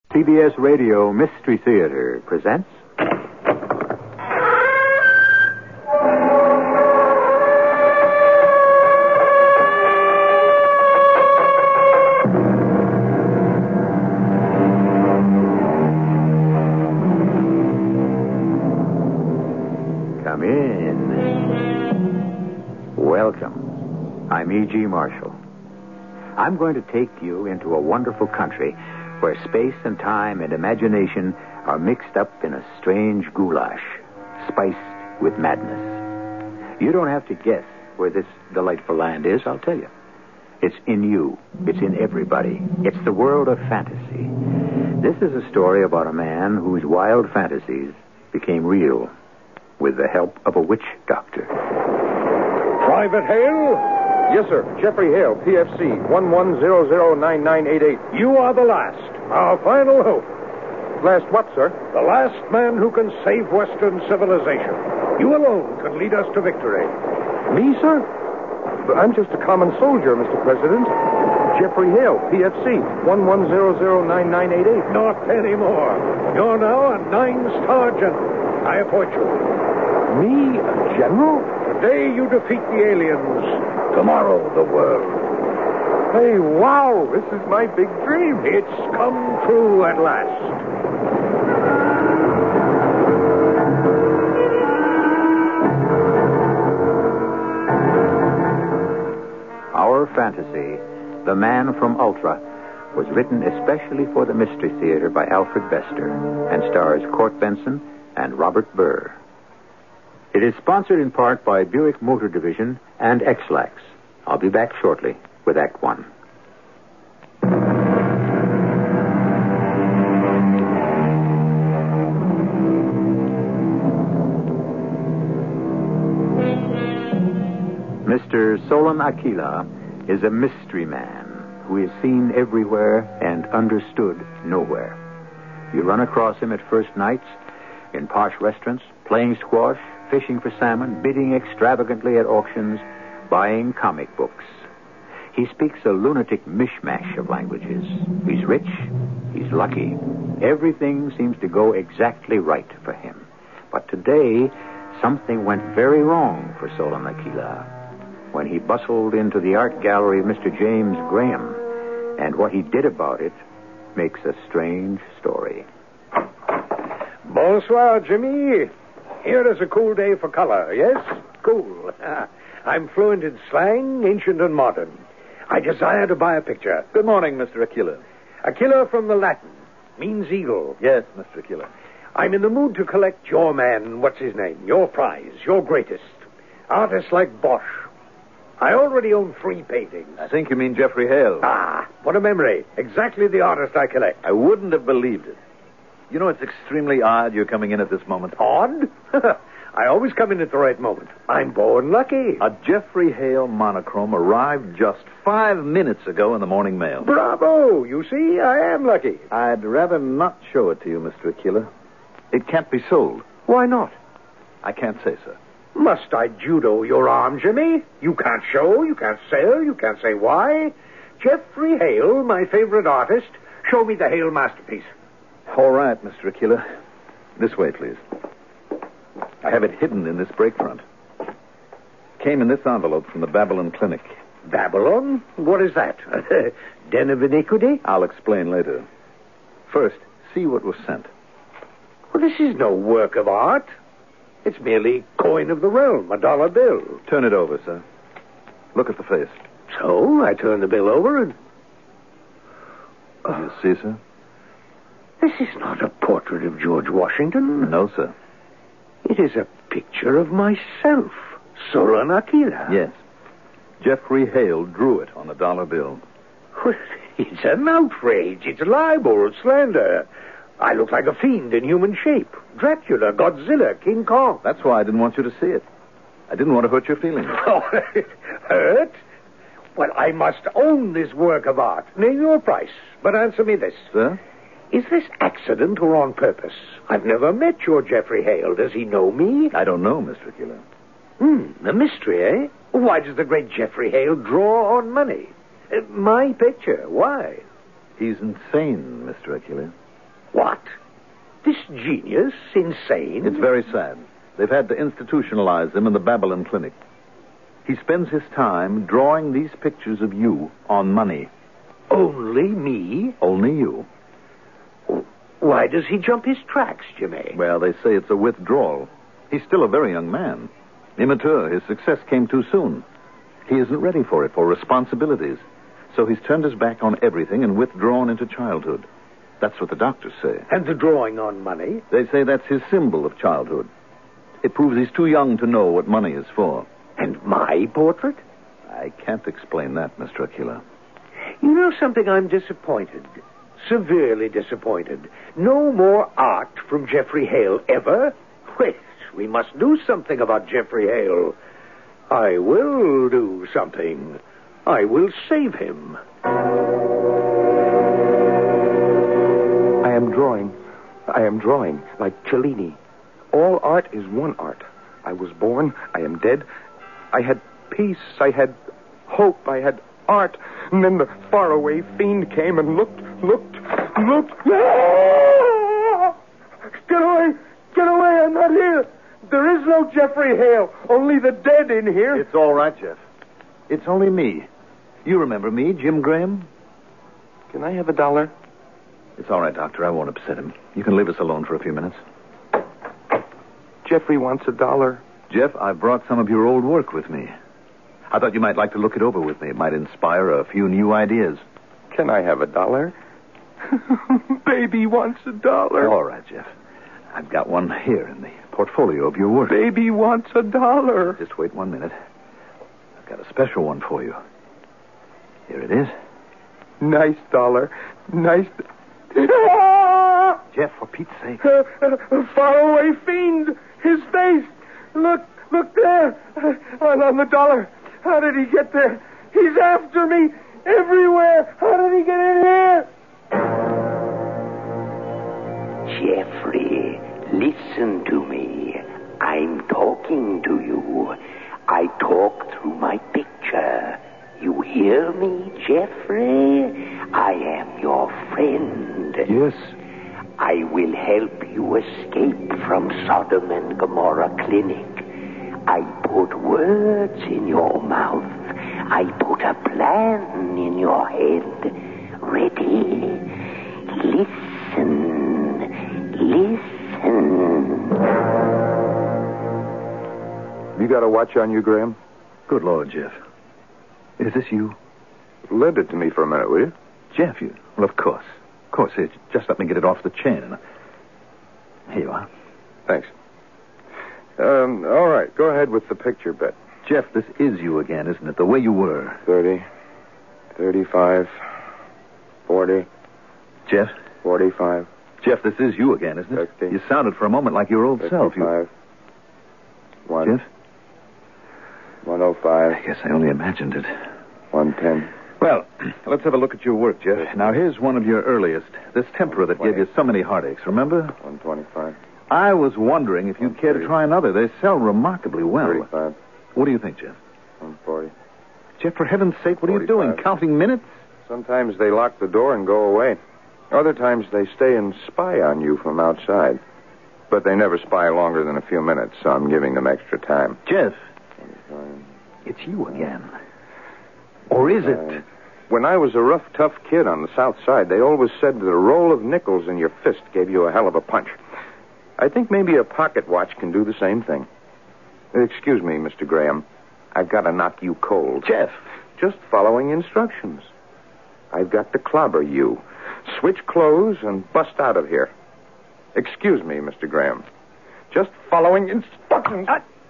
CBS Radio Mystery Theater presents... Come in. Welcome. I'm E.G. Marshall. I'm going to take you into a wonderful country where space and time and imagination are mixed up in a strange goulash, spiced with madness. You don't have to guess where this delightful land is, I'll tell you. It's in you. It's in everybody. It's the world of fantasy. This is a story about a man whose wild fantasies became real with the help of a witch doctor. Private Hale? Yes, sir. Jeffrey Hale, PFC, 11009988. You are the last. Our final hope. Last what, sir? The last man who can save Western civilization. You alone can lead us to victory. Me, sir? But I'm just a common soldier, Mr. President. Jeffrey Hale, PFC, 11009988. Not anymore. You're now a 9-star general. I appoint you. Me, a general? Today you defeat the aliens. Tomorrow, the world. Hey, wow, this is my big dream. It's come true at last. Our fantasy, The Man from Ultra, was written especially for the Mystery Theater by Alfred Bester and stars Court Benson and Robert Burr. It is sponsored in part by Buick Motor Division and X-Lax. I'll be back shortly with Act One. Mr. Solon Aquila is a mystery man who is seen everywhere and understood nowhere. You run across him at first nights in posh restaurants, playing squash, fishing for salmon, bidding extravagantly at auctions, buying comic books. He speaks a lunatic mishmash of languages. He's rich. He's lucky. Everything seems to go exactly right for him. But today, something went very wrong for Solon Aquila when he bustled into the art gallery of Mr. James Graham. And what he did about it makes a strange story. Bonsoir, Jimmy. Here is a cool day for color, yes? Cool. I'm fluent in slang, ancient and modern. I desire to buy a picture. Good morning, Mr. Aquila. Aquila from the Latin. Means eagle. Yes, Mr. Aquila. I'm in the mood to collect your man, what's his name, your prize, your greatest. Artists like Bosch. I already own 3 paintings. I think you mean Jeffrey Hale. Ah, what a memory. Exactly the artist I collect. I wouldn't have believed it. You know, it's extremely odd you're coming in at this moment. Odd? I always come in at the right moment. I'm born lucky. A Jeffrey Hale monochrome arrived just 5 minutes ago in the morning mail. Bravo! You see, I am lucky. I'd rather not show it to you, Mr. Aquila. It can't be sold. Why not? I can't say, sir. Must I judo your arm, Jimmy? You can't show, you can't sell, you can't say why. Jeffrey Hale, my favorite artist. Show me the Hale masterpiece. All right, Mr. Aquila. This way, please. I have it hidden in this break front. Came in this envelope from the Babylon Clinic. Babylon? What is that? Den of iniquity? I'll explain later. First, see what was sent. Well, this is no work of art. It's merely coin of the realm, a dollar bill. Turn it over, sir. Look at the face. So, I turn the bill over and... You see, sir? This is not a portrait of George Washington. No, sir. It is a picture of myself, Solon Aquila. Yes. Jeffrey Hale drew it on the dollar bill. It's an outrage. It's libel, slander. I look like a fiend in human shape. Dracula, Godzilla, King Kong. That's why I didn't want you to see it. I didn't want to hurt your feelings. Oh, hurt? Well, I must own this work of art. Name your price, but answer me this. Sir? Is this accident or on purpose? I've never met your Jeffrey Hale. Does he know me? I don't know, Mr. Aquila. A mystery, eh? Why does the great Jeffrey Hale draw on money? My picture. Why? He's insane, Mr. Aquila. What? This genius? Insane? It's very sad. They've had to institutionalize him in the Babylon Clinic. He spends his time drawing these pictures of you on money. Only me? Only you. Why does he jump his tracks, Jimmy? Well, they say it's a withdrawal. He's still a very young man. Immature. His success came too soon. He isn't ready for it, for responsibilities. So he's turned his back on everything and withdrawn into childhood. That's what the doctors say. And the drawing on money? They say that's his symbol of childhood. It proves he's too young to know what money is for. And my portrait? I can't explain that, Mr. Aquila. You know something? I'm disappointed. Severely disappointed. No more art from Geoffrey Hale ever? Wait, we must do something about Geoffrey Hale. I will do something. I will save him. I am drawing, like Cellini. All art is one art. I was born, I am dead. I had peace, I had hope, I had art. And then the faraway fiend came and looked. Ah! Get away, I'm not here. There is no Geoffrey Hale, only the dead in here. It's all right, Jeff. It's only me. You remember me, Jim Graham? Can I have $1? It's all right, Doctor. I won't upset him. You can leave us alone for a few minutes. Jeffrey wants $1. Jeff, I brought some of your old work with me. I thought you might like to look it over with me. It might inspire a few new ideas. Can I have $1? Baby wants $1. All right, Jeff. I've got one here in the portfolio of your work. Baby wants $1. Just wait 1 minute. I've got a special one for you. Here it is. Nice $1. Nice. Jeff, for Pete's sake. A faraway fiend. His face. Look there. On the $1. How did he get there? He's after me everywhere. How did he get in here? Geoffrey, listen to me. I'm talking to you. I talk through my picture. You hear me, Geoffrey? I am your friend. Yes. I will help you escape from Sodom and Gomorrah Clinic. I put words in your mouth. I put a plan in your head. Ready? Listen. You got a watch on you, Graham? Good Lord, Jeff. Is this you? Lend it to me for a minute, will you? Jeff, you... Well, of course. Of course. Here, just let me get it off the chain. Here you are. Thanks. All right. Go ahead with the picture bet. Jeff, this is you again, isn't it? The way you were. 30, 35, 40. Jeff? 45. Jeff, this is you again, isn't it? 50. You sounded for a moment like your old 55. self. You... 1. Jeff? 105. I guess I only imagined it. 110. Well, let's have a look at your work, Jeff. Now, here's one of your earliest. This tempera that gave you so many heartaches, remember? 125. I was wondering if you'd care to try another. They sell remarkably well. 35. What do you think, Jeff? 140. Jeff, for heaven's sake, what are you 45. doing? Counting minutes? Sometimes they lock the door and go away. Other times they stay and spy on you from outside. But they never spy longer than a few minutes, so I'm giving them extra time. Jeff, 25. it's you again. Or is it? When I was a rough, tough kid on the South Side, they always said that a roll of nickels in your fist gave you a hell of a punch. I think maybe a pocket watch can do the same thing. Excuse me, Mr. Graham. I've got to knock you cold. Jeff. Just following instructions. I've got to clobber you. Switch clothes and bust out of here. Excuse me, Mr. Graham. Just following instructions.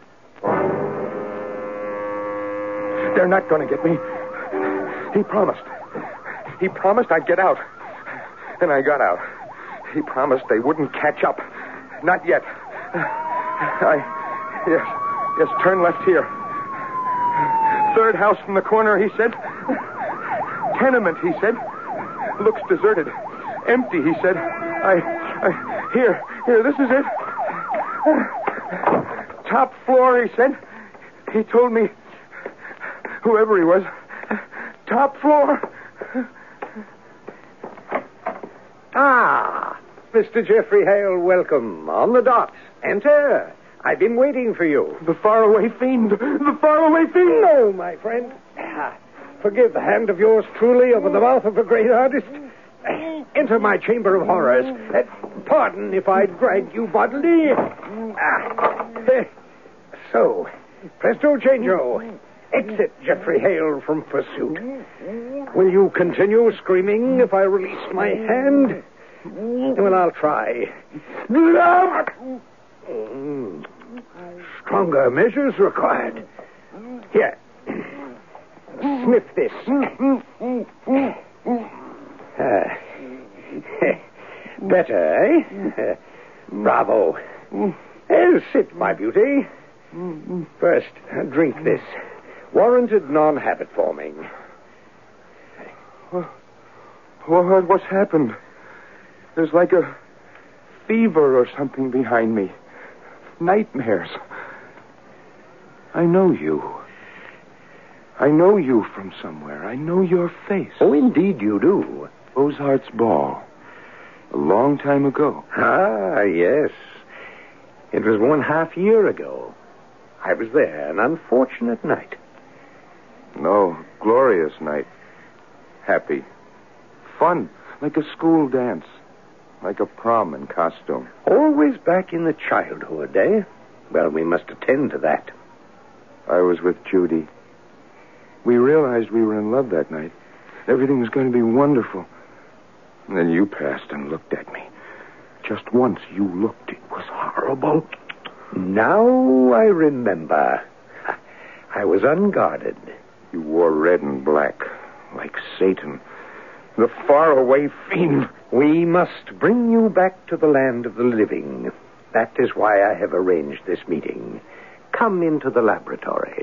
They're not going to get me. He promised. He promised I'd get out. And I got out. He promised they wouldn't catch up. Not yet. Yes, turn left here. Third house from the corner, he said. Tenement, he said. Looks deserted. Empty, he said. Here, this is it. Top floor, he said. He told me, whoever he was, top floor. Mr. Geoffrey Hale, welcome. On the dot. Enter. I've been waiting for you. The faraway fiend. The faraway fiend. No, my friend. Forgive the hand of yours truly over the mouth of a great artist. Enter my chamber of horrors. Pardon if I drag you bodily. So, presto changeo. Exit Geoffrey Hale from pursuit. Will you continue screaming if I release my hand? Well, I'll try. Stronger measures required. Here. Sniff this. Better, eh? Bravo. Sit, my beauty. First, drink this. Warranted non-habit forming. What's happened? There's like a fever or something behind me. Nightmares. I know you. I know you from somewhere. I know your face. Oh, indeed you do. Ozart's Ball. A long time ago. Ah, yes. It was 1/2 year ago. I was there, an unfortunate night. No, glorious night. Happy. Fun, like a school dance. Like a prom in costume. Always back in the childhood, eh? Well, we must attend to that. I was with Judy. We realized we were in love that night. Everything was going to be wonderful. And then you passed and looked at me. Just once you looked. It was horrible. Now I remember. I was unguarded. You wore red and black, like Satan. The faraway fiend. We must bring you back to the land of the living. That is why I have arranged this meeting. Come into the laboratory.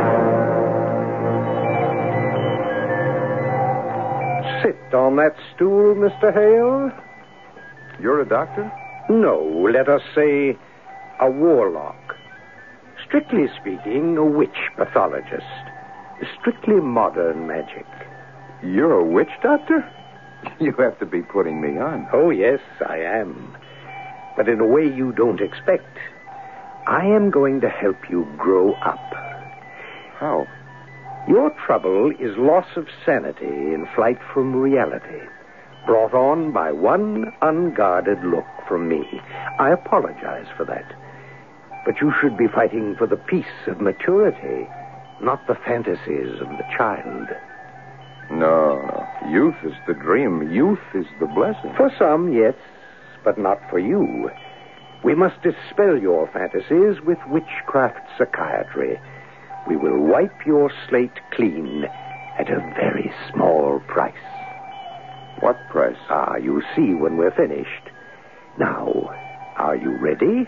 Sit on that stool, Mr. Hale. You're a doctor? No, let us say a warlock. Strictly speaking, a witch pathologist. Strictly modern magic. You're a witch doctor? You have to be putting me on. Oh, yes, I am. But in a way you don't expect. I am going to help you grow up. How? Your trouble is loss of sanity in flight from reality, brought on by one unguarded look from me. I apologize for that. But you should be fighting for the peace of maturity, not the fantasies of the child. No. Youth is the dream. Youth is the blessing. For some, yes, but not for you. We must dispel your fantasies with witchcraft psychiatry. We will wipe your slate clean at a very small price. What price? Ah, you'll see when we're finished. Now, are you ready?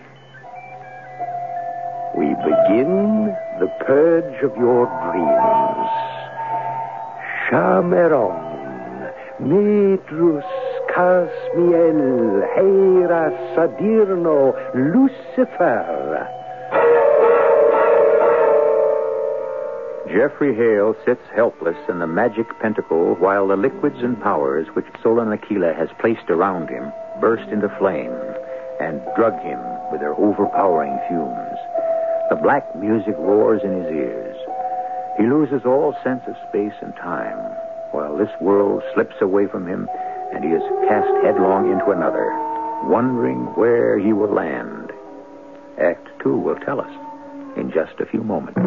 We begin the purge of your dreams. Chameron, Medrus, Casmiel, Hera, Sadirno, Lucifer. Geoffrey Hale sits helpless in the magic pentacle while the liquids and powers which Solan Aquila has placed around him burst into flame and drug him with their overpowering fumes. The black music roars in his ears. He loses all sense of space and time, while this world slips away from him and he is cast headlong into another, wondering where he will land. Act 2 will tell us in just a few moments.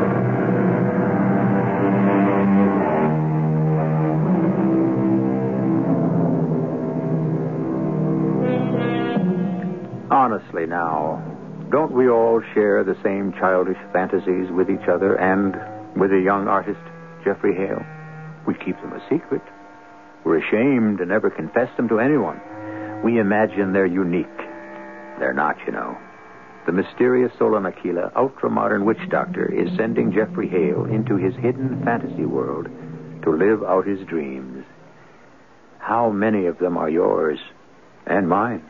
Honestly now, don't we all share the same childish fantasies with each other and with the young artist, Geoffrey Hale? We keep them a secret. We're ashamed to never confess them to anyone. We imagine they're unique. They're not, you know. The mysterious Solan Aquila, ultra-modern witch doctor, is sending Geoffrey Hale into his hidden fantasy world to live out his dreams. How many of them are yours and mine?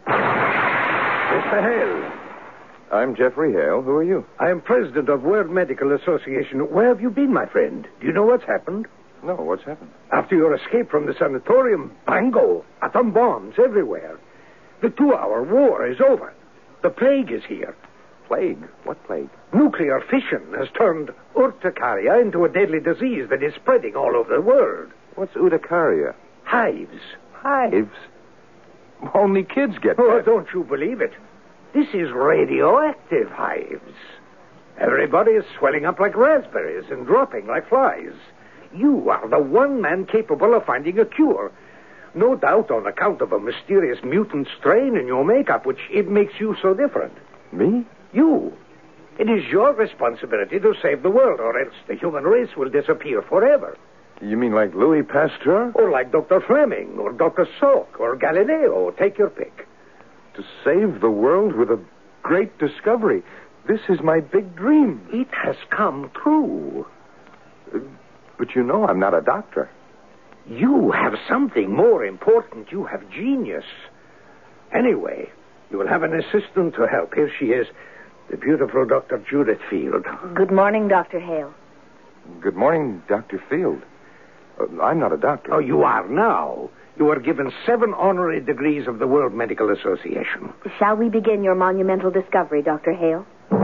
Mr. Hale. I'm Geoffrey Hale. Who are you? I am president of World Medical Association. Where have you been, my friend? Do you know what's happened? No, what's happened? After your escape from the sanatorium, bango, atom bombs everywhere. The 2-hour war is over. The plague is here. Plague? What plague? Nuclear fission has turned urticaria into a deadly disease that is spreading all over the world. What's urticaria? Hives. Hives? Only kids get Oh, that. don't you believe it? This is radioactive hives. Everybody is swelling up like raspberries and dropping like flies. You are the one man capable of finding a cure. No doubt on account of a mysterious mutant strain in your makeup, which it makes you so different. Me? You. It is your responsibility to save the world, or else the human race will disappear forever. You mean like Louis Pasteur? Or like Dr. Fleming, or Dr. Salk, or Galileo. Take your pick. To save the world with a great discovery. This is my big dream. It has come true. But you know I'm not a doctor. You have something more important. You have genius. Anyway, you will have an assistant to help. Here she is, the beautiful Dr. Judith Field. Good morning, Dr. Hale. Good morning, Dr. Field. I'm not a doctor. Oh, you are now. You are given 7 honorary degrees of the World Medical Association. Shall we begin your monumental discovery, Dr. Hale?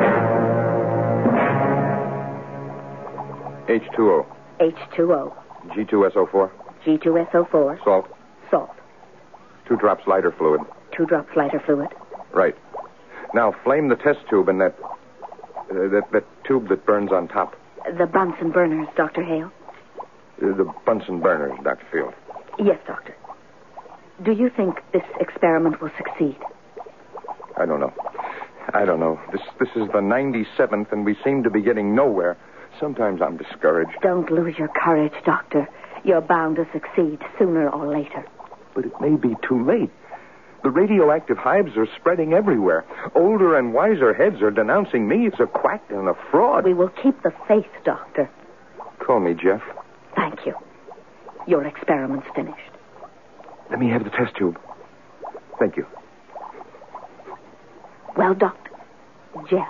H2O. H2O. G2SO4. G2SO4. Salt. Salt. 2 drops lighter fluid. 2 drops lighter fluid. Right. Now flame the test tube in that tube that burns on top. The Bunsen burners, Dr. Hale. The Bunsen burners, Dr. Field. Yes, Doctor. Do you think this experiment will succeed? I don't know. This is the 97th, and we seem to be getting nowhere. Sometimes I'm discouraged. Don't lose your courage, Doctor. You're bound to succeed sooner or later. But it may be too late. The radioactive hives are spreading everywhere. Older and wiser heads are denouncing me as a quack and a fraud. We will keep the faith, Doctor. Call me Jeff. Thank you. Your experiment's finished. Let me have the test tube. Thank you. Well, Doctor. Jeff.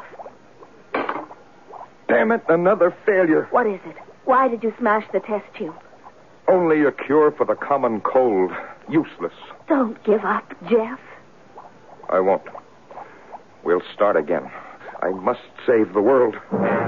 Damn it, another failure. What is it? Why did you smash the test tube? Only a cure for the common cold. Useless. Don't give up, Jeff. I won't. We'll start again. I must save the world.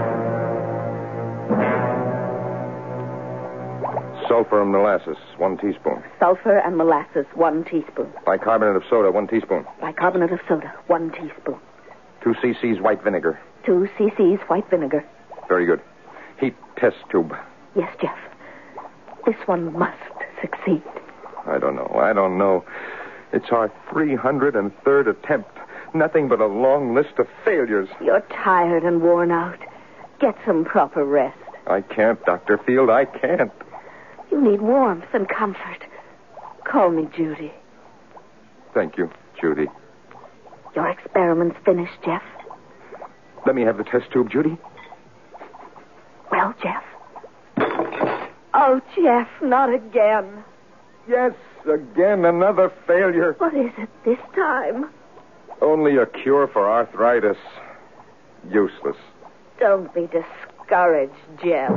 Sulfur and molasses, 1 teaspoon. Sulfur and molasses, 1 teaspoon. Bicarbonate of soda, 1 teaspoon. Bicarbonate of soda, 1 teaspoon. 2 cc's white vinegar. 2 cc's white vinegar. Very good. Heat test tube. Yes, Jeff. This one must succeed. I don't know. It's our 303rd attempt. Nothing but a long list of failures. You're tired and worn out. Get some proper rest. I can't, Dr. Field. I can't. You need warmth and comfort. Call me Judy. Thank you, Judy. Your experiment's finished, Jeff. Let me have the test tube, Judy. Well, Jeff. Oh, Jeff, not again. Yes, again, another failure. What is it this time? Only a cure for arthritis. Useless. Don't be discouraged, Jeff.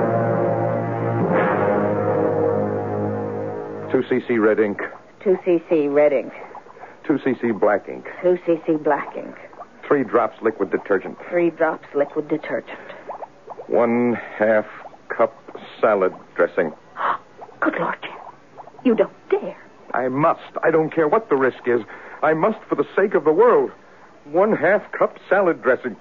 2 cc red ink. 2 cc red ink. 2 cc black ink. 2 cc black ink. 3 drops liquid detergent. 3 drops liquid detergent. 1/2 cup salad dressing. Good Lord, Jeff. You don't dare. I must. I don't care what the risk is. I must for the sake of the world. 1/2 cup salad dressing.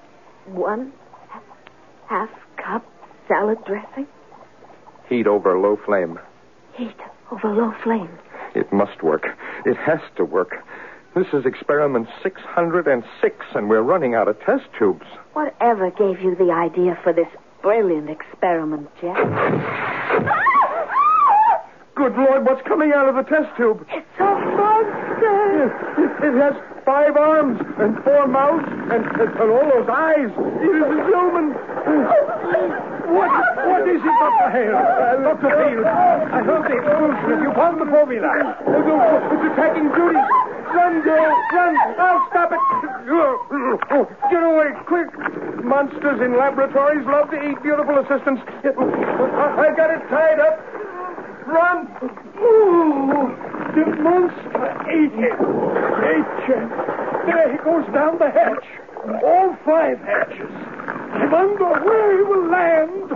1/2 cup salad dressing? Heat over low flame. Heat over low flame. It must work. It has to work. This is experiment 606, and we're running out of test tubes. Whatever gave you the idea for this brilliant experiment, Jeff? Good Lord, what's coming out of the test tube? It's a monster. It has 5 arms and 4 mouths and all those eyes. It is human. What is it, Dr. Hale? Dr. Field, I heard the explosion. Have you found the formula? It's attacking Judy. Run, girl, run. I'll stop it. Get away, quick. Monsters in laboratories love to eat beautiful assistants. I got it tied up. Run. Ooh, the monster ate it. Ate he goes down the hatch. All 5 hatches. I wonder where he will land.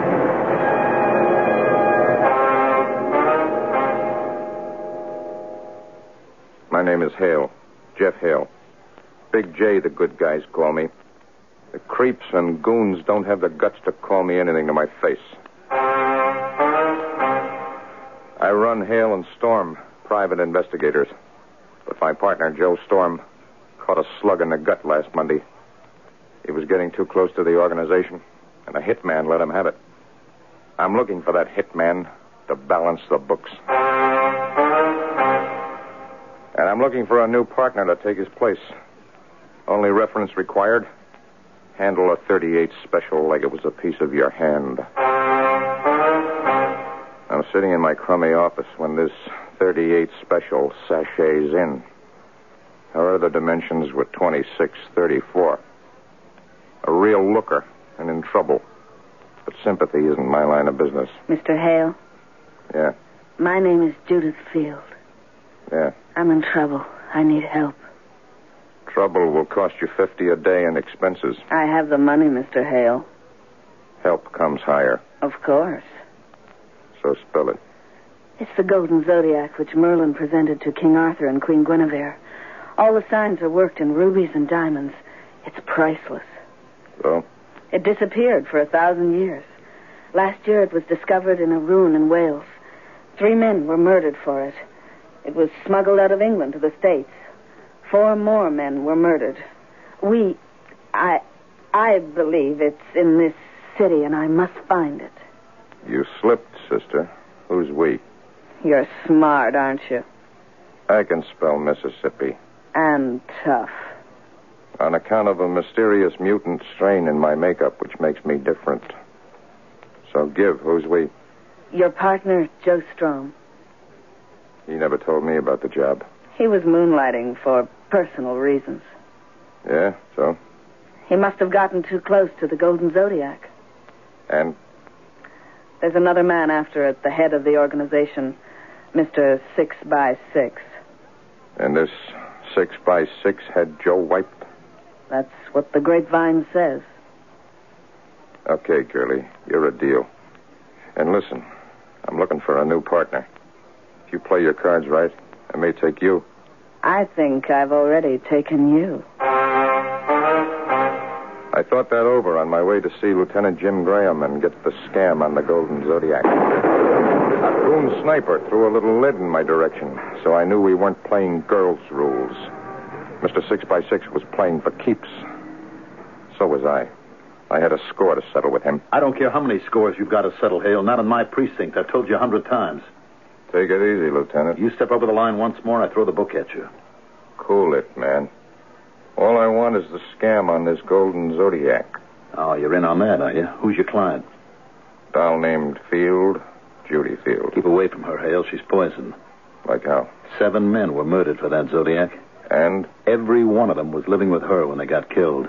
My name is Hale. Jeff Hale. Big J, the good guys call me. The creeps and goons don't have the guts to call me anything to my face. I run Hale and Storm, private investigators. But my partner, Joe Storm, caught a slug in the gut last Monday. He was getting too close to the organization, and a hitman let him have it. I'm looking for that hitman to balance the books. And I'm looking for a new partner to take his place. Only reference required. Handle a .38 special like it was a piece of your hand. I'm sitting in my crummy office when this .38 special sachets in. Her other dimensions were 26-34. A real looker and in trouble. But sympathy isn't my line of business. Mr. Hale? Yeah. My name is Judith Field. Yeah. I'm in trouble. I need help. Trouble will cost you $50 a day in expenses. I have the money, Mr. Hale. Help comes higher. Of course. So spell it. It's the Golden Zodiac which Merlin presented to King Arthur and Queen Guinevere. All the signs are worked in rubies and diamonds. It's priceless. So? It disappeared for 1,000 years. Last year it was discovered in a ruin in Wales. 3 men were murdered for it. It was smuggled out of England to the States. 4 more men were murdered. I believe it's in this city, and I must find it. You slipped, sister. Who's we? You're smart, aren't you? I can spell Mississippi. And tough. On account of a mysterious mutant strain in my makeup, which makes me different. So give, who's we? Your partner, Joe Strom. He never told me about the job. He was moonlighting for personal reasons. Yeah, so? He must have gotten too close to the Golden Zodiac. And? There's another man after at the head of the organization, Mr. 6x6. And this 6x6 had Joe wiped? That's what the grapevine says. Okay, Curly, you're a deal. And listen, I'm looking for a new partner. If you play your cards right, I may take you. I think I've already taken you. I thought that over on my way to see Lieutenant Jim Graham and get the scam on the Golden Zodiac. A goon sniper threw a little lead in my direction, so I knew we weren't playing girls' rules. Mr. 6x6 was playing for keeps. So was I. I had a score to settle with him. I don't care how many scores you've got to settle, Hale. Not in my precinct. I've told you 100 times. Take it easy, Lieutenant. You step over the line once more, I throw the book at you. Cool it, man. All I want is the scam on this Golden Zodiac. Oh, you're in on that, are you? Who's your client? Doll named Field, Judy Field. Keep away from her, Hale. She's poisoned. Like how? 7 men were murdered for that Zodiac. And? Every one of them was living with her when they got killed.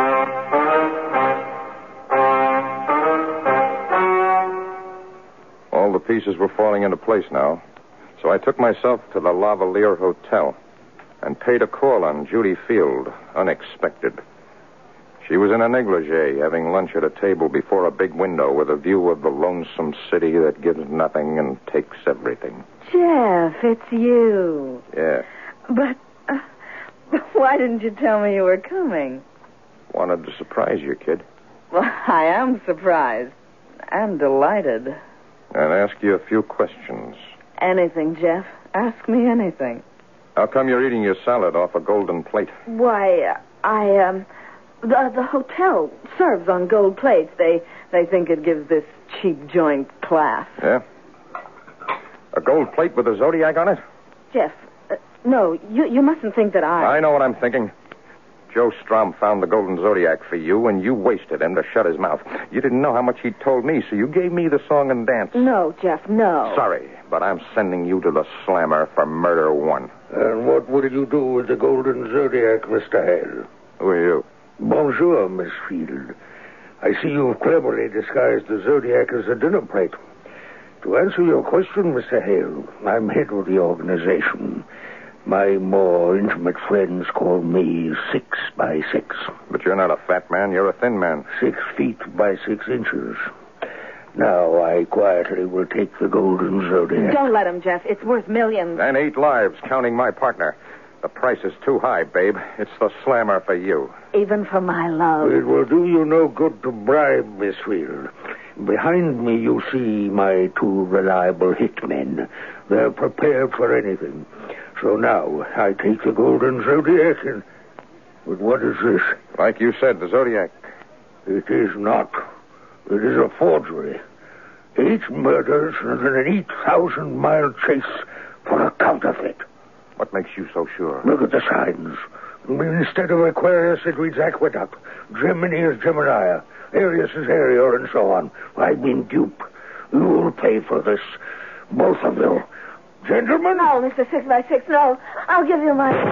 All the pieces were falling into place now. So I took myself to the Lavalier Hotel and paid a call on Judy Field, unexpected. She was in a negligee, having lunch at a table before a big window with a view of the lonesome city that gives nothing and takes everything. Jeff, it's you. Yeah. But why didn't you tell me you were coming? Wanted to surprise you, kid. Well, I am surprised and delighted. And ask you a few questions. Anything, Jeff. Ask me anything. How come you're eating your salad off a golden plate? Why, the hotel serves on gold plates. They think it gives this cheap joint class. Yeah? A gold plate with a Zodiac on it? Jeff, no, you mustn't think that I know what I'm thinking. Joe Strom found the Golden Zodiac for you, and you wasted him to shut his mouth. You didn't know how much he told me, so you gave me the song and dance. No, Jeff, no. Sorry, but I'm sending you to the slammer for murder 1. And what will you do with the Golden Zodiac, Mr. Hale? Who are you? Bonjour, Miss Field. I see you've cleverly disguised the Zodiac as a dinner plate. To answer your question, Mr. Hale, I'm head of the organization. My more intimate friends call me 6x6. But you're not a fat man, you're a thin man. 6 feet by 6 inches. Now I quietly will take the golden zodiac. Don't let him, Jeff. It's worth millions. And 8 lives, counting my partner. The price is too high, babe. It's the slammer for you. Even for my love. It will do you no good to bribe, Miss Field. Behind me you see my 2 reliable hitmen. They're prepared for anything. So now I take the golden zodiac and... But what is this? Like you said, the Zodiac. It is not. It is a forgery. 8 murders and an 8,000-mile chase for a counterfeit. What makes you so sure? Look at the signs. Instead of Aquarius, it reads Aqueduct. Gemini is Gemini. Arius is Ariel, and so on. I've been duped. You'll pay for this. Both of you. Gentlemen? No, Mr. 6x6, no. I'll give you my...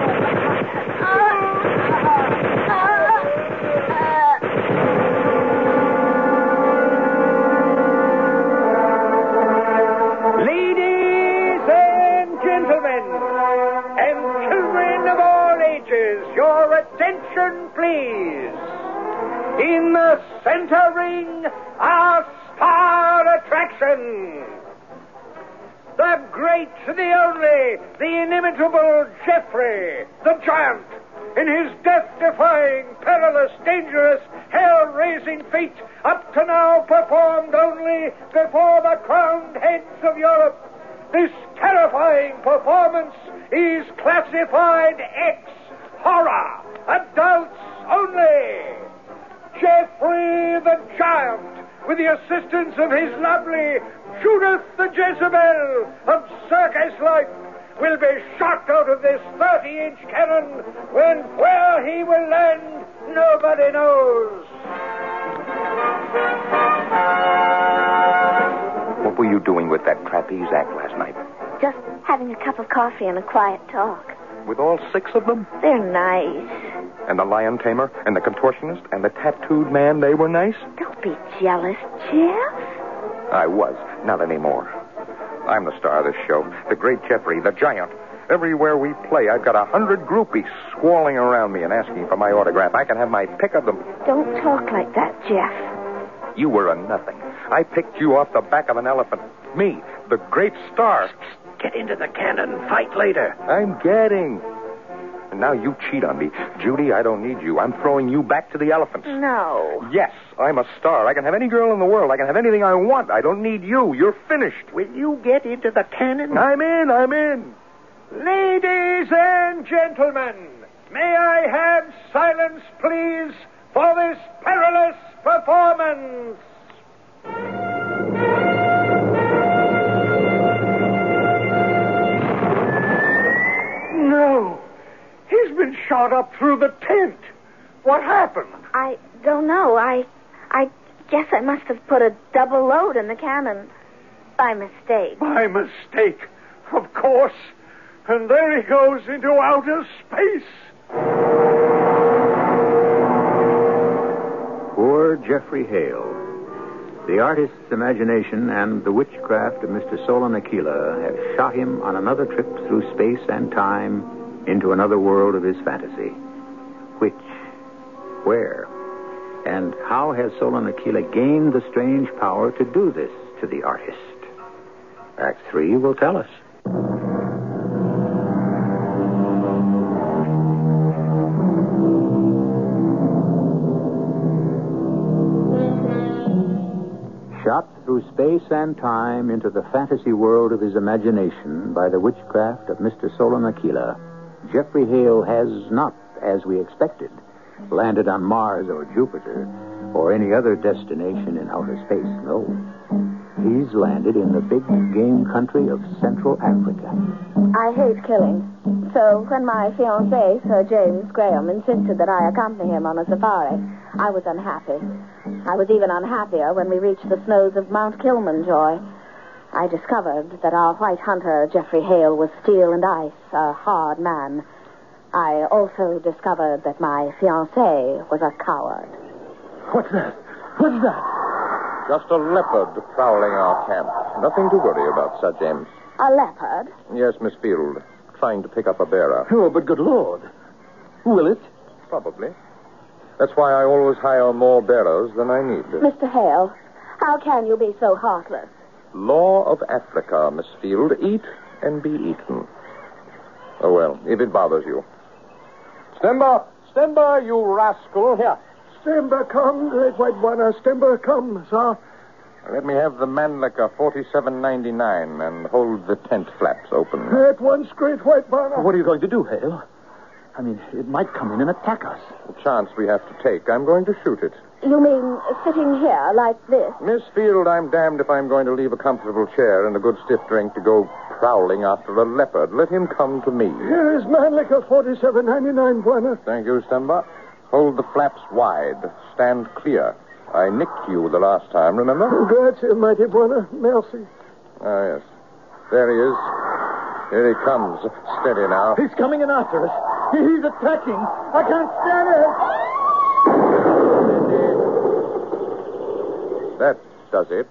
Ladies and gentlemen, and children of all ages, your attention, please. In the center ring, our star attraction. The great, the only, the inimitable Geoffrey, the giant, in his death-defying, perilous, dangerous, hell-raising feat, up to now performed only before the crowned heads of Europe. This terrifying performance is classified X, horror, adults only. Geoffrey the giant, with the assistance of his lovely Judith the Jezebel of circus life, will be shot out of this 30-inch cannon when where he will land, nobody knows. What were you doing with that trapeze act last night? Just having a cup of coffee and a quiet talk. With all 6 of them? They're nice. And the lion tamer, and the contortionist, and the tattooed man, they were nice? Don't be jealous, Jeff. I was. Not anymore. I'm the star of this show. The great Geoffrey, the giant. Everywhere we play, I've got 100 groupies squalling around me and asking for my autograph. I can have my pick of them. Don't talk like that, Jeff. You were a nothing. I picked you off the back of an elephant. Me, the great star. Get into the cannon. Fight later. I'm getting. And now you cheat on me. Judy, I don't need you. I'm throwing you back to the elephants. No. Yes, I'm a star. I can have any girl in the world. I can have anything I want. I don't need you. You're finished. Will you get into the cannon? I'm in. Ladies and gentlemen, may I have silence, please, for this perilous performance? No. He's been shot up through the tent. What happened? I don't know. I guess I must have put a double load in the cannon. By mistake. By mistake, of course. And there he goes into outer space. Poor Geoffrey Hale. The artist's imagination and the witchcraft of Mr. Solon Aquila have shot him on another trip through space and time into another world of his fantasy. Which? Where? And how has Solon Aquila gained the strange power to do this to the artist? Act 3 will tell us. Shot through space and time into the fantasy world of his imagination by the witchcraft of Mr. Solon Aquila, Geoffrey Hale has not, as we expected, landed on Mars or Jupiter or any other destination in outer space. No. He's landed in the big game country of Central Africa. I hate killing. So when my fiancé, Sir James Graham, insisted that I accompany him on a safari, I was unhappy. I was even unhappier when we reached the snows of Mount Kilimanjaro. I discovered that our white hunter, Geoffrey Hale, was steel and ice, a hard man. I also discovered that my fiancé was a coward. What's that? Just a leopard prowling our camp. Nothing to worry about, Sir James. A leopard? Yes, Miss Field. trying to pick up a bearer. Oh, but good Lord. Will it? Probably. That's why I always hire more bearers than I need. Mr. Hale, how can you be so heartless? Law of Africa, Miss Field. Eat and be eaten. Oh, well, if it bothers you. Stemba! Stemba, you rascal! Here. Stemba, come, Great White One. Stemba, come, sir. Let me have the Mannlicher 47.99 and hold the tent flaps open. At once, Great White One. What are you going to do, Hale? I mean, it might come in and attack us. The chance we have to take. I'm going to shoot it. You mean sitting here like this? Miss Field, I'm damned if I'm going to leave a comfortable chair and a good stiff drink to go prowling after a leopard. Let him come to me. Here is Mannlicher 47.99, Buena. Thank you, Stemba. Hold the flaps wide. Stand clear. I nicked you the last time, remember? Grazie, mighty Buena. Merci. Ah, yes. There he is. Here he comes. Steady now. He's coming in after us. He's attacking. I can't stand it. That does it.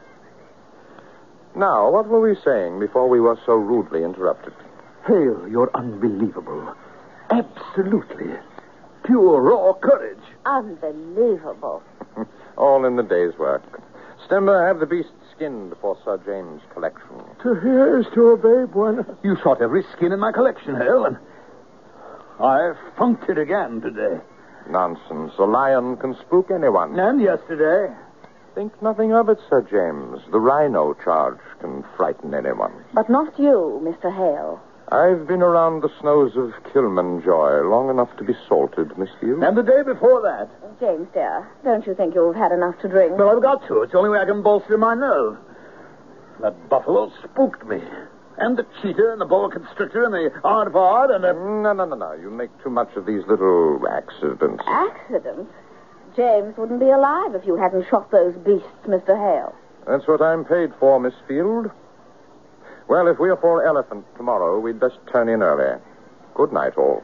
Now, what were we saying before we were so rudely interrupted? Hale, you're unbelievable. Absolutely. Pure, raw courage. Unbelievable. All in the day's work. Stemba, have the beast skinned for Sir James' collection. To hear is to obey, Buena. You shot every skin in my collection, Hale, and I funked it again today. Nonsense. A lion can spook anyone. And yesterday. Think nothing of it, Sir James. The rhino charge can frighten anyone. But not you, Mr. Hale. I've been around the snows of Kilimanjaro long enough to be salted, Miss Field. And the day before that. James, dear, don't you think you've had enough to drink? Well, I've got to. It's the only way I can bolster my nerve. That buffalo spooked me. And the cheetah and the boa constrictor and the aardvark and the... No. You make too much of these little accidents. Accidents? James wouldn't be alive if you hadn't shot those beasts, Mr. Hale. That's what I'm paid for, Miss Field. Well, if we're for Elephant tomorrow, we'd best turn in early. Good night, all.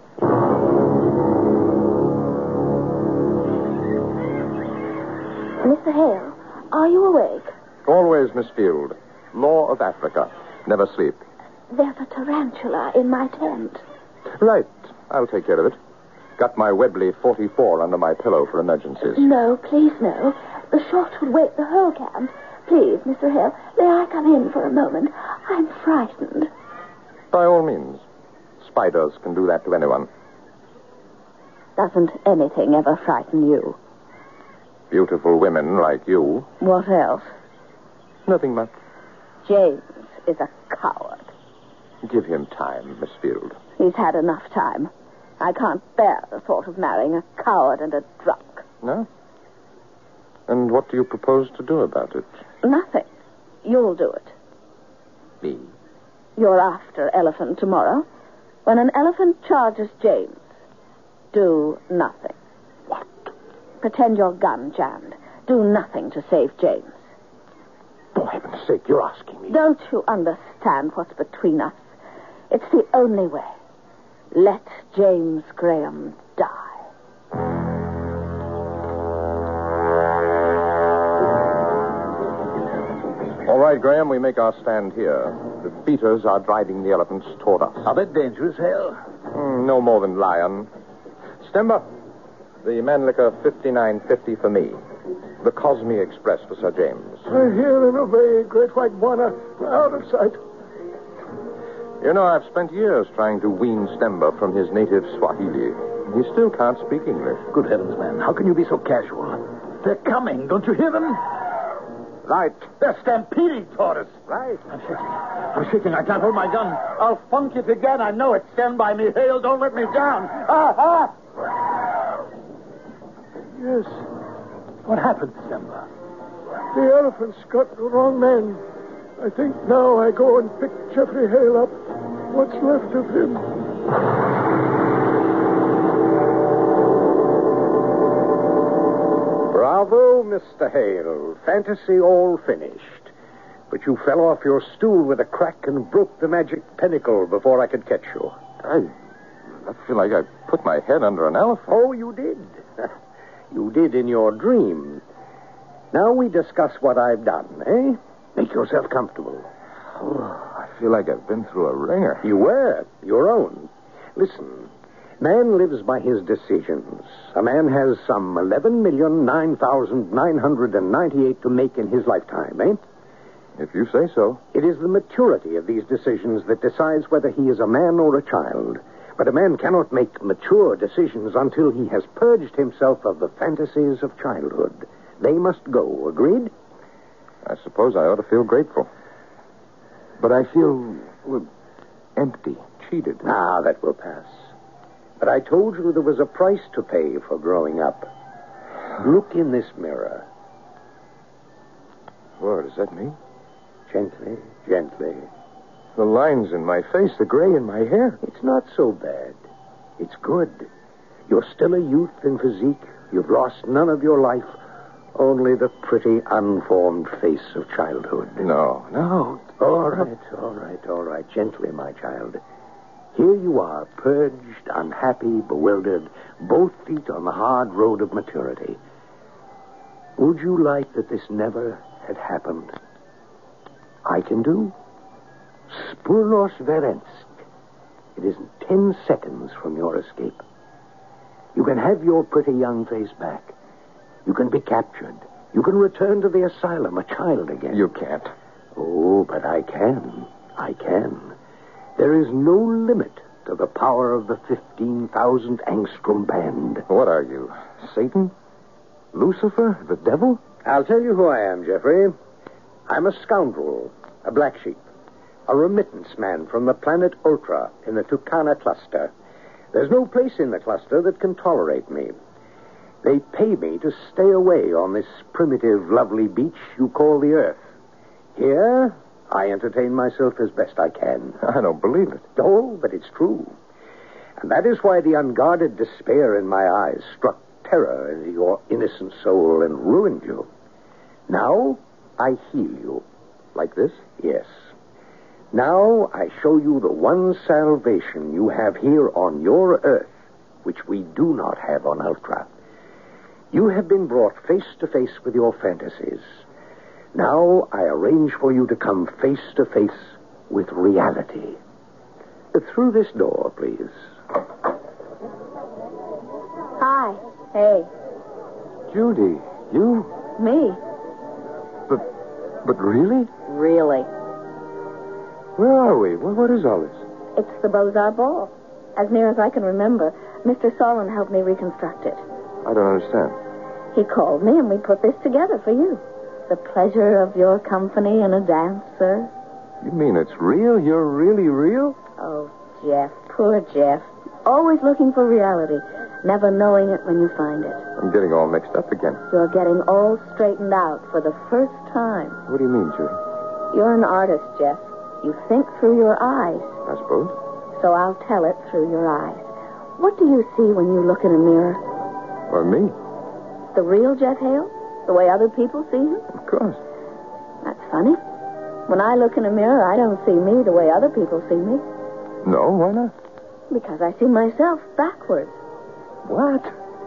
Mr. Hale, are you awake? Always, Miss Field. Law of Africa. Never sleep. There's a tarantula in my tent. Right. I'll take care of it. Got my Webley 44 under my pillow for emergencies. No, please, no. The shot would wake the whole camp. Please, Mr. Hale, may I come in for a moment? I'm frightened. By all means. Spiders can do that to anyone. Doesn't anything ever frighten you? Beautiful women like you. What else? Nothing much. James is a coward. Give him time, Miss Field. He's had enough time. I can't bear the thought of marrying a coward and a drunk. No? And what do you propose to do about it? Nothing. You'll do it. Me? You're after Elephant tomorrow. When an elephant charges James, do nothing. What? Pretend your gun jammed. Do nothing to save James. For heaven's sake, you're asking me. Don't you understand what's between us? It's the only way. Let James Graham die. All right, Graham, we make our stand here. The beaters are driving the elephants toward us. A bit dangerous, Hale. No more than lion. Stemba, the Mannlicher 59.50 for me. The Cosme Express for Sir James. I hear and obey, Great White Buena. Out of sight. You know, I've spent years trying to wean Stemba from his native Swahili. He still can't speak English. Good heavens, man. How can you be so casual? They're coming. Don't you hear them? Right. They're stampeding toward us. Right. I'm shaking. I can't hold my gun. I'll funk it again. I know it. Stand by me, Hale. Don't let me down. Yes. What happened, Stemba? The elephant's got the wrong man. I think now I go and pick Jeffrey Hale up. What's left of him? Bravo, Mr. Hale. Fantasy all finished. But you fell off your stool with a crack and broke the magic pinnacle before I could catch you. I feel like I put my head under an elephant. Oh, you did. You did in your dream. Now we discuss what I've done, eh? Make yourself comfortable. Oh, I feel like I've been through a ringer. You were. Your own. Listen, man lives by his decisions. A man has some 11,009,998 to make in his lifetime, eh? If you say so. It is the maturity of these decisions that decides whether he is a man or a child. But a man cannot make mature decisions until he has purged himself of the fantasies of childhood. They must go, agreed? I suppose I ought to feel grateful. But I feel empty, cheated. Ah, that will pass. But I told you there was a price to pay for growing up. Look in this mirror. What does that mean? Gently, gently. The lines in my face, the gray in my hair. It's not so bad. It's good. You're still a youth in physique. You've lost none of your life. Only the pretty, unformed face of childhood. No. All right. Gently, my child. Here you are, purged, unhappy, bewildered, both feet on the hard road of maturity. Would you like that this never had happened? I can do. Spurlos Verensk. It isn't 10 seconds from your escape. You can have your pretty young face back. You can be captured. You can return to the asylum, a child again. You can't. Oh, but I can. I can. There is no limit to the power of the 15,000 angstrom band. What are you, Satan? Lucifer? The devil? I'll tell you who I am, Jeffrey. I'm a scoundrel, a black sheep, a remittance man from the planet Ultra in the Tucana cluster. There's no place in the cluster that can tolerate me. They pay me to stay away on this primitive, lovely beach you call the Earth. Here, I entertain myself as best I can. I don't believe it. Oh, but it's true. And that is why the unguarded despair in my eyes struck terror into your innocent soul and ruined you. Now, I heal you. Like this? Yes. Now, I show you the one salvation you have here on your Earth, which we do not have on Ultra. You have been brought face to face with your fantasies. Now, I arrange for you to come face to face with reality. Through this door, please. Hi. Hey. Judy, you? Me. But really? Really. Where are we? What is all this? It's the Beaux-Arts Ball. As near as I can remember, Mr. Solon helped me reconstruct it. I don't understand. He called me and we put this together for you. The pleasure of your company and a dance, sir. You mean it's real? You're really real? Oh, Jeff, poor Jeff. Always looking for reality, never knowing it when you find it. I'm getting all mixed up again. You're getting all straightened out for the first time. What do you mean, Judy? You're an artist, Jeff. You think through your eyes. I suppose. So I'll tell it through your eyes. What do you see when you look in a mirror? Or me? The real Jeff Hale? The way other people see him? Of course. That's funny. When I look in a mirror, I don't see me the way other people see me. No, why not? Because I see myself backwards. What?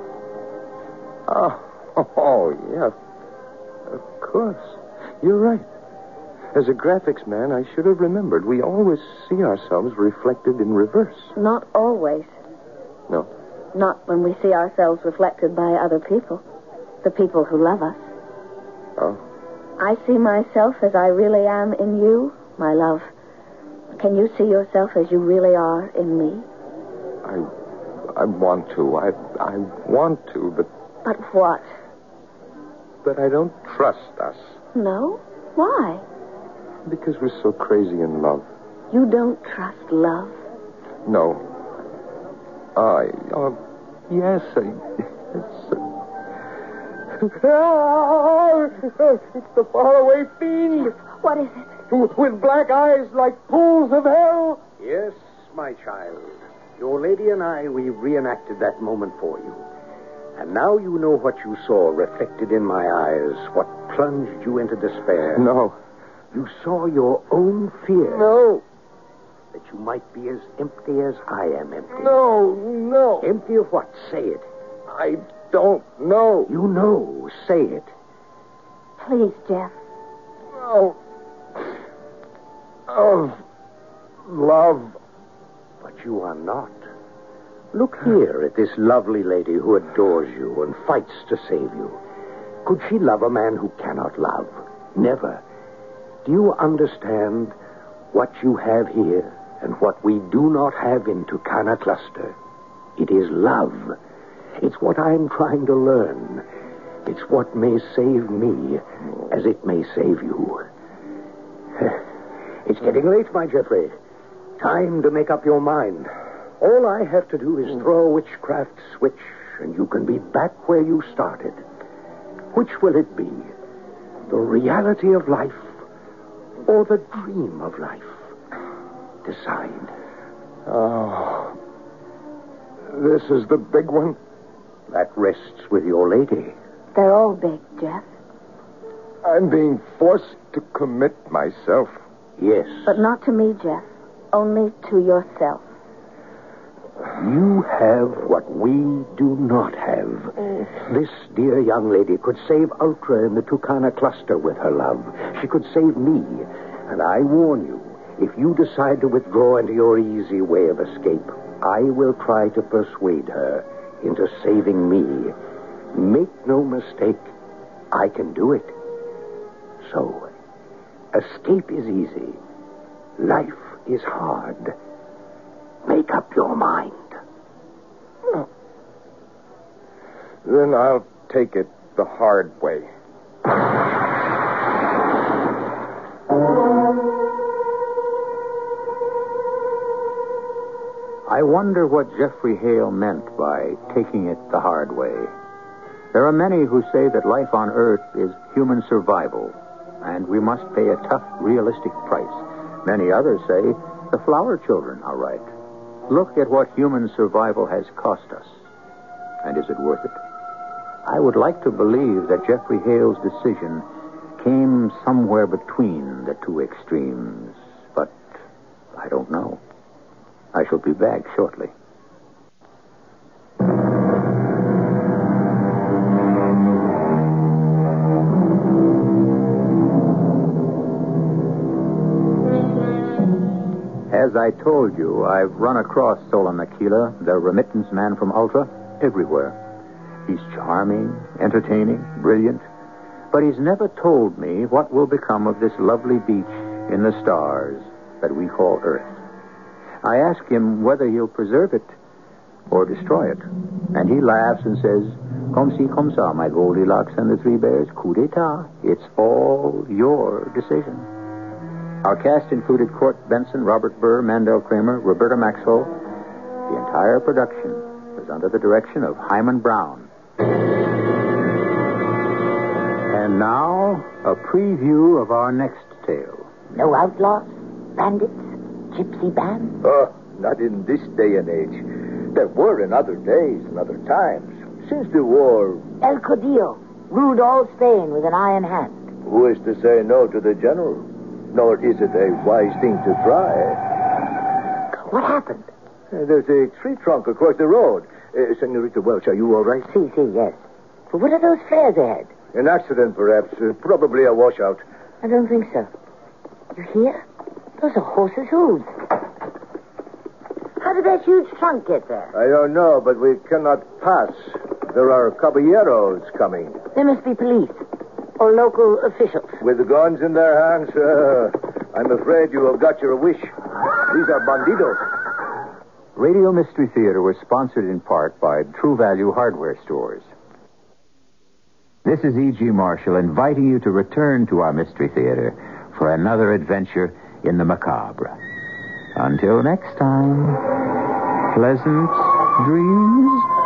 Oh, yeah. Of course. You're right. As a graphics man, I should have remembered. We always see ourselves reflected in reverse. Not always. No? Not when we see ourselves reflected by other people. The people who love us. Oh? I see myself as I really am in you, my love. Can you see yourself as you really are in me? I want to. I want to, but... But what? But I don't trust us. No? Why? Because we're so crazy in love. You don't trust love? No. Yes, it's the faraway fiend. What is it? With black eyes like pools of hell. Yes, my child. Your lady and I, we reenacted that moment for you. And now you know what you saw reflected in my eyes, what plunged you into despair. No. You saw your own fear. No. That you might be as empty as I am empty. No. Empty of what? Say it. I don't know. You know. Say it. Please, Jeff. Of love. But you are not. Look here at this lovely lady who adores you and fights to save you. Could she love a man who cannot love? Never. Do you understand what you have here and what we do not have in Tucana Cluster? It is love. It's what I'm trying to learn. It's what may save me as it may save you. It's getting late, my Jeffrey. Time to make up your mind. All I have to do is throw a witchcraft switch, and you can be back where you started. Which will it be? The reality of life or the dream of life? Decide. Oh, this is the big one. That rests with your lady. They're all big, Jeff. I'm being forced to commit myself. Yes. But not to me, Jeff. Only to yourself. You have what we do not have. This dear young lady could save Ultra in the Tucana Cluster with her love. She could save me. And I warn you, if you decide to withdraw into your easy way of escape, I will try to persuade her into saving me. Make no mistake, I can do it. So, escape is easy. Life is hard. Make up your mind. Oh. Then I'll take it the hard way. I wonder what Jeffrey Hale meant by taking it the hard way. There are many who say that life on Earth is human survival, and we must pay a tough, realistic price. Many others say the flower children are right. Look at what human survival has cost us. And is it worth it? I would like to believe that Jeffrey Hale's decision came somewhere between the two extremes, but I don't know. I shall be back shortly. As I told you, I've run across Solon Aquila, the remittance man from Ultra, everywhere. He's charming, entertaining, brilliant, but he's never told me what will become of this lovely beach in the stars that we call Earth. I ask him whether he'll preserve it or destroy it, and he laughs and says, "Comme ci, comme ça, my Goldilocks and the Three Bears, coup d'etat. It's all your decision." Our cast included Court Benson, Robert Burr, Mandel Kramer, Roberta Maxwell. The entire production was under the direction of Hyman Brown. And now, a preview of our next tale. No outlaws? Bandits? Gypsy bands? Oh, not in this day and age. There were in other days and other times. Since the war... El Codillo ruled all Spain with an iron hand. Who is to say no to the general? Nor is it a wise thing to try. What happened? There's a tree trunk across the road. Senorita Welch, are you all right? Si, yes. But what are those flares ahead? An accident, perhaps. Probably a washout. I don't think so. You hear? Those are horses' hooves. How did that huge trunk get there? I don't know, but we cannot pass. There are caballeros coming. They must be police or local officials. With guns in their hands, I'm afraid you have got your wish. These are bandidos. Radio Mystery Theater was sponsored in part by True Value Hardware Stores. This is E.G. Marshall inviting you to return to our Mystery Theater for another adventure in the macabre. Until next time, pleasant dreams.